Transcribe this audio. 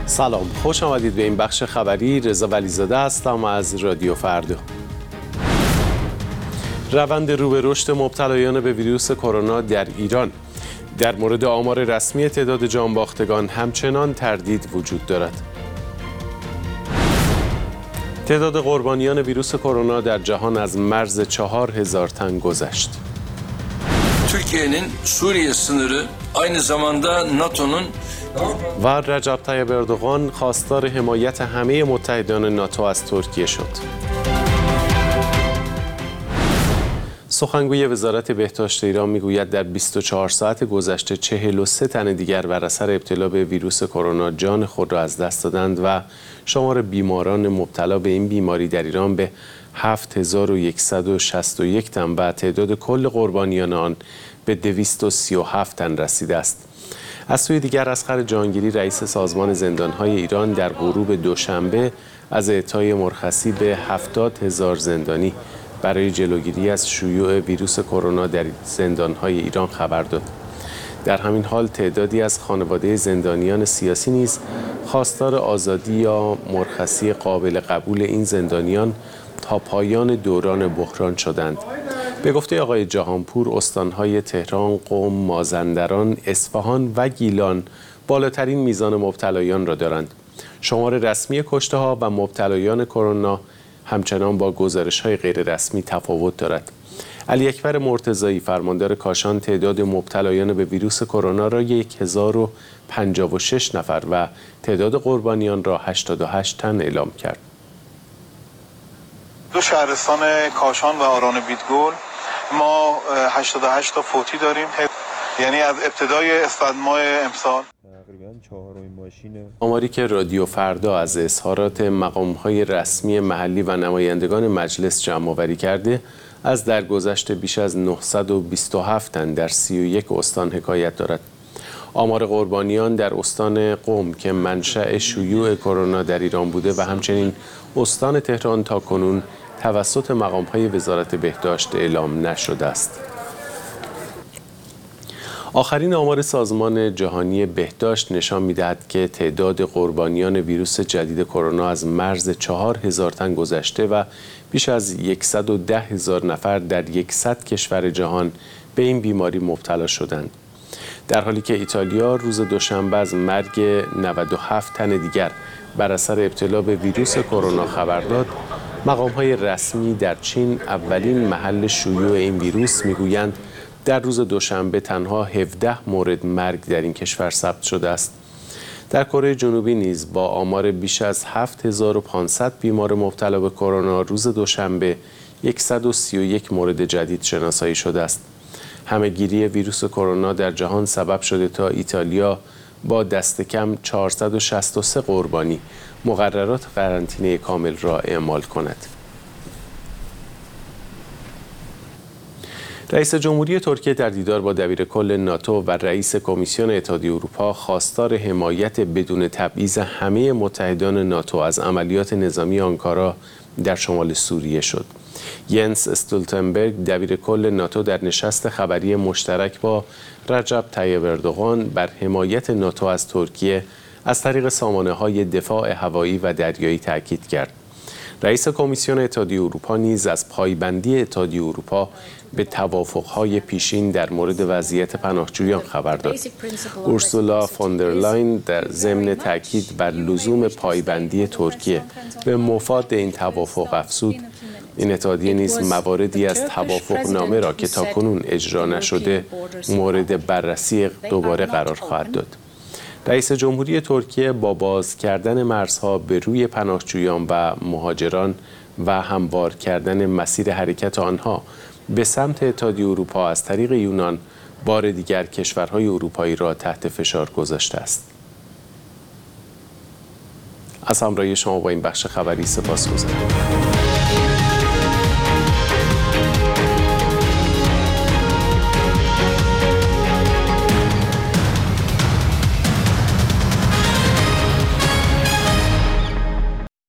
سلام، خوش آمدید به این بخش خبری. رضا ولیزاده هستم از رادیو فردا. روند رو به رشد مبتلایان به ویروس کرونا در ایران. در مورد آمار رسمی تعداد جانباختگان همچنان تردید وجود دارد. تعداد قربانیان ویروس کرونا در جهان از مرز 4000 تن گذشت. Türkiye'nin Suriye sınırı aynı zamanda NATO'nun و رجب طیب اردوغان خواستار حمایت همه متحدان ناتو از ترکیه شد. سخنگوی وزارت بهداشت ایران میگوید در 24 ساعت گذشته 43 تن دیگر بر اثر ابتلا به ویروس کرونا جان خود را از دست دادند و شمار بیماران مبتلا به این بیماری در ایران به 7161 تن و تعداد کل قربانیان آن به 237 تن رسیده است. از سوی دیگر اسقر جهانگیری رئیس سازمان زندانهای ایران در غروب دوشنبه از اعطای مرخصی به 70,000 زندانی برای جلوگیری از شیوع ویروس کرونا در زندانهای ایران خبر داد. در همین حال تعدادی از خانواده زندانیان سیاسی نیز خواستار آزادی یا مرخصی قابل قبول این زندانیان تا پایان دوران بحران شدند. به گفته آقای جهانپور، استانهای تهران، قم، مازندران، اصفهان و گیلان بالاترین میزان مبتلایان را دارند. شمار رسمی کشته‌ها و مبتلایان کرونا همچنان با گزارش‌های غیررسمی تفاوت دارد. علی اکبر مرتضایی فرماندار کاشان تعداد مبتلایان به ویروس کرونا را 1056 نفر و تعداد قربانیان را 88 تن اعلام کرد. دو شهرستان کاشان و آران بیدگل ما 88 تا فوتی داریم، یعنی از ابتدای اسفند ماه امسال. آماری که رادیو فردا از اظهارات مقام‌های رسمی محلی و نمایندگان مجلس جمع‌آوری کرده، از درگذشت بیش از 927 تن در 31 استان حکایت دارد. آمار قربانیان در استان قم که منشأ شیوع کرونا در ایران بوده و همچنین استان تهران تاکنون توسط مقام‌های وزارت بهداشت اعلام نشده است. آخرین آمار سازمان جهانی بهداشت نشان می‌دهد که تعداد قربانیان ویروس جدید کرونا از مرز 4000 تن گذشته و بیش از 110,000 نفر در 100 کشور جهان به این بیماری مبتلا شدند. در حالی که ایتالیا روز دوشنبه از مرگ 97 تن دیگر بر اثر ابتلا به ویروس کرونا خبر داد، مقام‌های رسمی در چین، اولین محل شیوع این ویروس، میگویند در روز دوشنبه تنها 17 مورد مرگ در این کشور ثبت شده است. در کره جنوبی نیز با آمار بیش از 7500 بیمار مبتلا به کرونا روز دوشنبه 131 مورد جدید شناسایی شده است. همه‌گیری ویروس کرونا در جهان سبب شده تا ایتالیا با دست کم 463 قربانی مقررات قرنطینه کامل را اعمال کند. رئیس جمهوری ترکیه در دیدار با دبیرکل ناتو و رئیس کمیسیون اتحادیه اروپا خواستار حمایت بدون تبعیض همه متحدان ناتو از عملیات نظامی آنکارا در شمال سوریه شد. ینس استولتنبرگ دبیرکل ناتو در نشست خبری مشترک با رجب طیب اردوغان بر حمایت ناتو از ترکیه از طریق سامانه‌های دفاع هوایی و دریایی تاکید کرد. رئیس کمیسیون اتحادیه اروپا نیز از پایبندی اتحادیه اروپا به توافق‌های پیشین در مورد وضعیت پناهجویان خبر داد. اورسولا فوندرلاین در ضمن تاکید بر لزوم پایبندی ترکیه به مفاد این توافق افزود این اتحادیه نیز مواردی از توافقنامه را که تاکنون اجرا نشده مورد بررسی دوباره قرار خواهد داد. رئیس جمهوری ترکیه با باز کردن مرزها به روی پناهجویان و مهاجران و هموار کردن مسیر حرکت آنها به سمت اتحادیه اروپا از طریق یونان بار دیگر کشورهای اروپایی را تحت فشار گذاشته است. از همراهی شما با این بخش خبری سپاسگزارم.